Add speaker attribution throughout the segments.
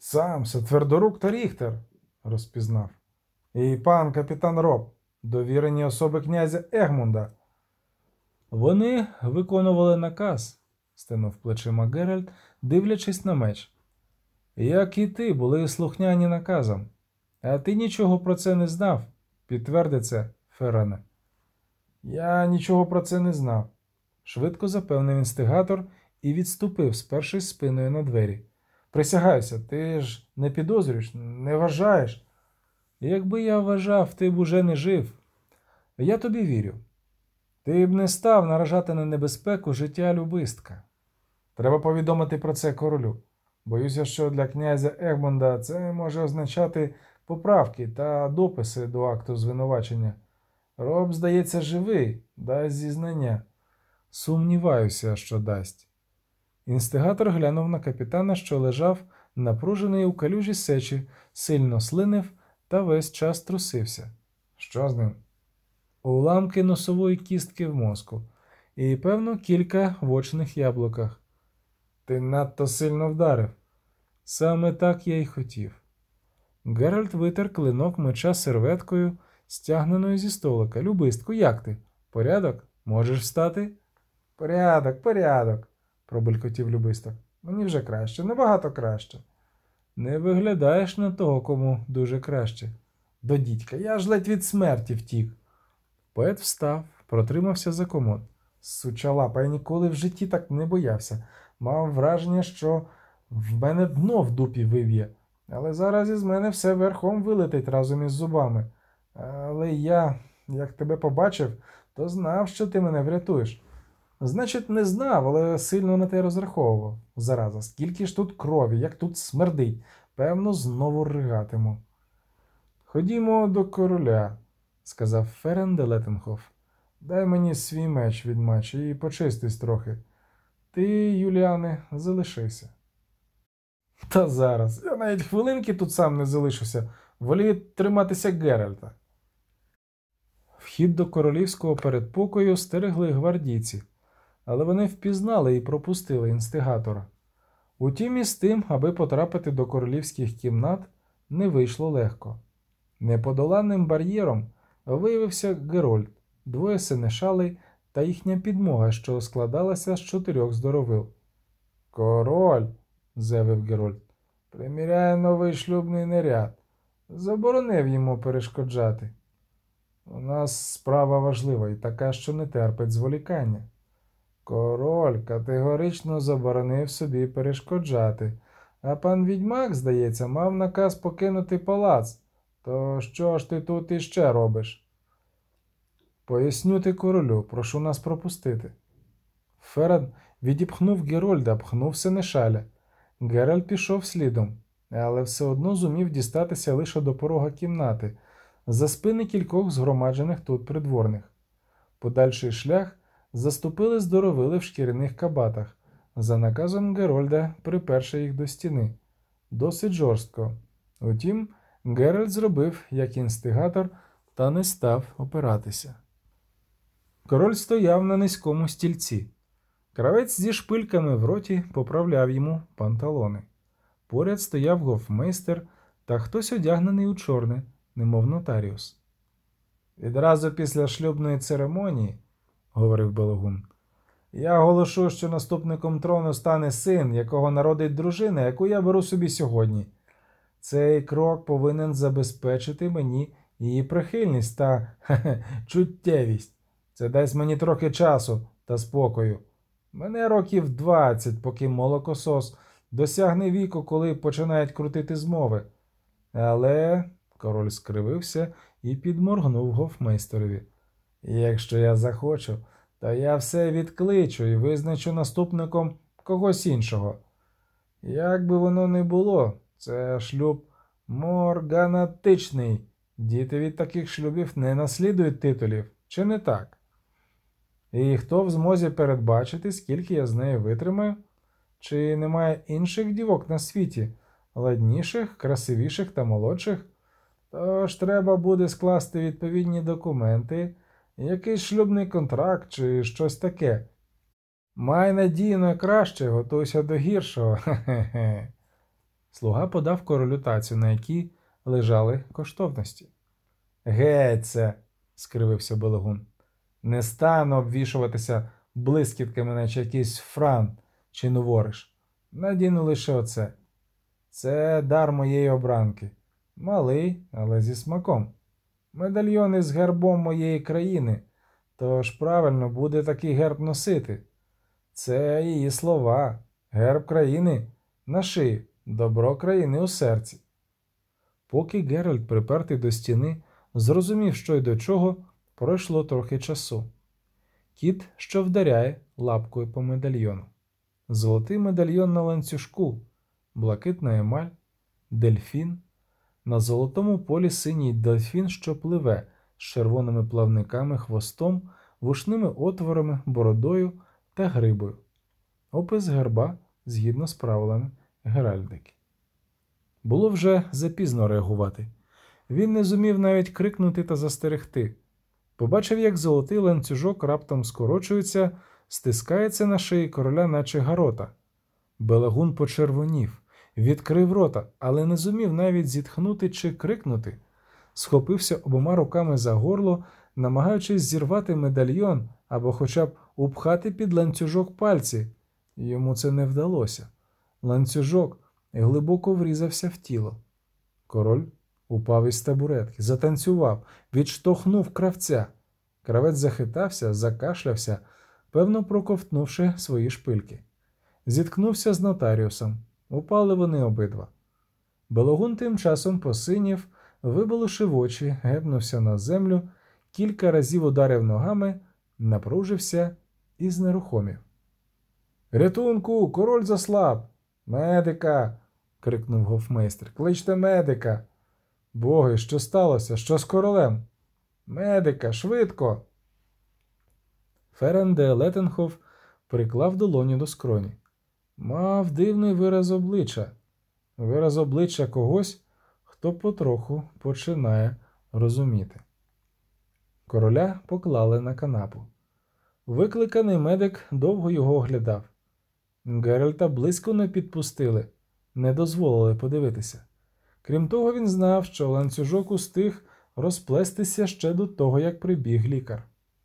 Speaker 1: Самся, Твердорук та Ріхтер, розпізнав. І пан капітан Роб, довірені особи князя Егмунда. Вони виконували наказ, стенув плечима Геральт, дивлячись на меч. Як і ти, були слухняні наказам. А ти нічого про це не знав, підтверди це, Ферране. Я нічого про це не знав, швидко запевнив інстигатор і відступив, спершись спиною на двері. Присягаюся, ти ж не підозрюєш, не вважаєш. Якби я вважав, ти б уже не жив. Я тобі вірю. Ти б не став наражати на небезпеку життя любистка. Треба повідомити про це королю. Боюся, що для князя Егмонда це може означати поправки та дописи до акту звинувачення. Роб, здається, живий, дасть зізнання. Сумніваюся, що дасть. Інстигатор глянув на капітана, що лежав, напружений у калюжі сечі, сильно слинив та весь час трусився. Що з ним? Уламки носової кістки в мозку і, певно, кілька в очних яблуках. Ти надто сильно вдарив. Саме так я й хотів. Геральт витер клинок меча серветкою, стягненою зі столика. Любистку, як ти? Порядок? Можеш встати? Порядок, пробелькотів Любисток. Мені вже краще, набагато краще. Не виглядаєш на того, кому дуже краще. До дідька, я ж ледь від смерті втік. Поет встав, протримався за комод. Суча лапа, я ніколи в житті так не боявся. Мав враження, що в мене дно в дупі виб'є. Але зараз із мене все верхом вилетить разом із зубами. Але я, як тебе побачив, то знав, що ти мене врятуєш. Значить, не знав, але сильно на те розраховував. Зараза, скільки ж тут крові, як тут смердить. Певно, знову ригатиму. Ходімо до короля, сказав Ферен де Леттенхоф. Дай мені свій меч від мачі і почистись трохи. Ти, Юліане, залишися. Та зараз, я навіть хвилинки тут сам не залишуся. Волію триматися Геральта. Вхід до королівського передпокою стерегли гвардійці, але вони впізнали і пропустили інстигатора. Утім, із тим, аби потрапити до королівських кімнат, не вийшло легко. Неподоланним бар'єром виявився Герольд, двоє сенешалей та їхня підмога, що складалася з 4 здоровил. «Король!» – заявив Герольд. «Приміряє новий шлюбний наряд. Заборонив йому перешкоджати. У нас справа важлива і така, що не терпить зволікання. Король категорично заборонив собі перешкоджати, а пан відьмак, здається, мав наказ покинути палац. То що ж ти тут іще робиш?» «Поясню ти королю, прошу нас пропустити». Ферен відіпхнув Герольда, пхнув сенешаля. Геральт пішов слідом, але все одно зумів дістатися лише до порога кімнати, за спини кількох згромаджених тут придворних. Подальший шлях заступили здоровили в шкіряних кабатах, за наказом Герольда приперши їх до стіни. Досить жорстко. Утім, Геральт зробив, як інстигатор, та не став опиратися. Король стояв на низькому стільці. Кравець зі шпильками в роті поправляв йому панталони. Поряд стояв гофмейстер та хтось одягнений у чорне, немов нотаріус. «Відразу після шлюбної церемонії, – говорив Балагун, – я оголошу, що наступником трону стане син, якого народить дружина, яку я беру собі сьогодні. Цей крок повинен забезпечити мені її прихильність та чуттєвість. Це дасть мені трохи часу та спокою. Мене років 20, поки молокосос досягне віку, коли починають крутити змови. Але, – король скривився і підморгнув гофмейстерові, – якщо я захочу, то я все відкличу і визначу наступником когось іншого. Як би воно не було, це шлюб морганатичний. Діти від таких шлюбів не наслідують титулів, чи не так? І хто в змозі передбачити, скільки я з нею витримаю? Чи немає інших дівок на світі, ладніших, красивіших та молодших? Тож треба буде скласти відповідні документи, якийсь шлюбний контракт чи щось таке. Май надію на краще, готуйся до гіршого, хе-хе-хе. Слуга подав королю тацю, на якій лежали коштовності. «Геть це!» – скривився Белегун. «Не стану обвішуватися блискітками, наче якийсь франт чи нувориш. Надіну лише оце. Це дар моєї обранки. Малий, але зі смаком. Медальйон із гербом моєї країни, тож правильно буде такий герб носити. Це її слова. Герб країни на шиї, добро країни у серці». Поки Геральт, припертий до стіни, зрозумів, що й до чого, пройшло трохи часу. Кіт, що вдаряє лапкою по медальйону. Золотий медальйон на ланцюжку, блакитна емаль, дельфін. На золотому полі синій дельфін, що пливе з червоними плавниками, хвостом, вушними отворами, бородою та грибою. Опис герба згідно з правилами геральдики. Було вже запізно реагувати. Він не зумів навіть крикнути та застерегти. Побачив, як золотий ланцюжок раптом скорочується, стискається на шиї короля, наче гарота. Белегун почервонів, відкрив рота, але не зумів навіть зітхнути чи крикнути. Схопився обома руками за горло, намагаючись зірвати медальйон або хоча б упхати під ланцюжок пальці. Йому це не вдалося. Ланцюжок глибоко врізався в тіло. Король упав із табуретки, затанцював, відштовхнув кравця. Кравець захитався, закашлявся, певно проковтнувши свої шпильки. Зіткнувся з нотаріусом. Упали вони обидва. Белегун тим часом посинів, вибалушив очі, гепнувся на землю, кілька разів ударив ногами, напружився і знерухомів. «Рятунку! Король заслаб! Медика!» – крикнув гофмейстер. «Кличте медика!» «Боги, що сталося? Що з королем?» «Медика! Швидко!» Ферен де Леттенхоф приклав долоню до скроні. Мав дивний вираз обличчя. Вираз обличчя когось, хто потроху починає розуміти. Короля поклали на канапу. Викликаний медик довго його оглядав. Геральта близько не підпустили, не дозволили подивитися. Крім того, він знав, що ланцюжок устиг розплестися ще до того, як прибіг лікар.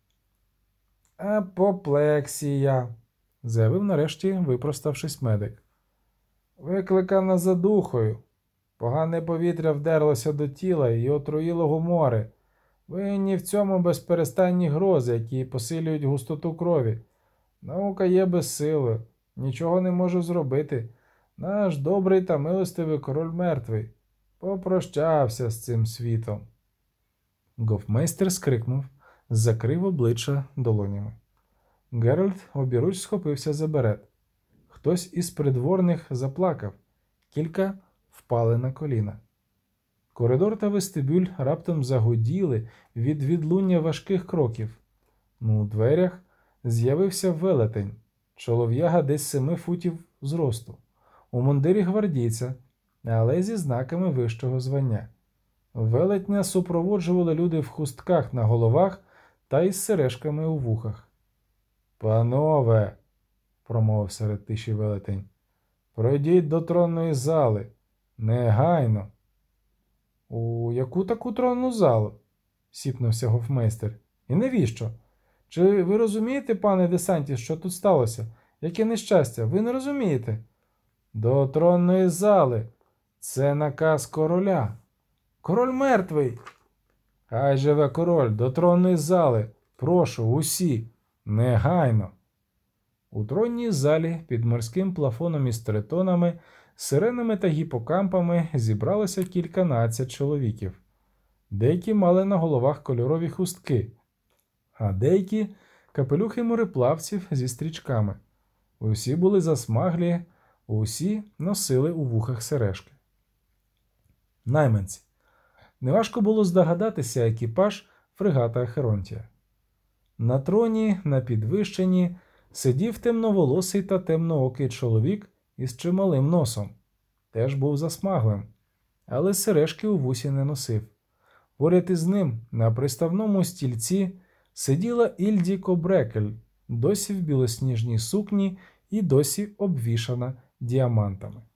Speaker 1: «Апоплексія», – заявив нарешті, випроставшись медик. «Викликана задухою. Погане повітря вдерлося до тіла і отруїло гумори. Винні в цьому безперестанні грози, які посилюють густоту крові. Наука є безсилою. Нічого не можу зробити. Наш добрий та милостивий король мертвий. Попрощався з цим світом». Гофмейстер скрикнув, закрив обличчя долонями. Геральт обіруч схопився за берет. Хтось із придворних заплакав. Кілька впали на коліна. Коридор та вестибюль раптом загуділи від відлуння важких кроків. У дверях з'явився велетень, чолов'яга десь 7 футів зросту, у мундирі гвардійця, але зі знаками вищого звання. Велетня супроводжували люди в хустках на головах та із сережками у вухах. «Панове», – промовив серед тиші велетень, – «пройдіть до тронної зали. Негайно». «У яку таку тронну залу?» – сіпнувся гофмейстер. «І навіщо? Чи ви розумієте, пане Десанті, що тут сталося? Яке нещастя? Ви не розумієте?» «До тронної зали. Це наказ короля». «Король мертвий!» «Хай живе король! До тронної зали! Прошу, усі! Негайно!» У тронній залі під морським плафоном із тритонами, сиренами та гіпокампами зібралося кільканадцять чоловіків. Деякі мали на головах кольорові хустки, а деякі – капелюхи мореплавців зі стрічками. Усі були засмаглі, усі носили у вухах сережки. Найманці. Неважко було здогадатися екіпаж фрегата Ахеронтія. На троні, на підвищенні, сидів темноволосий та темноокий чоловік із чималим носом. Теж був засмаглим, але сережки у вусі не носив. Поряд із ним на приставному стільці сиділа Ільдіко Брекель, досі в білосніжній сукні і досі обвішана діамантами.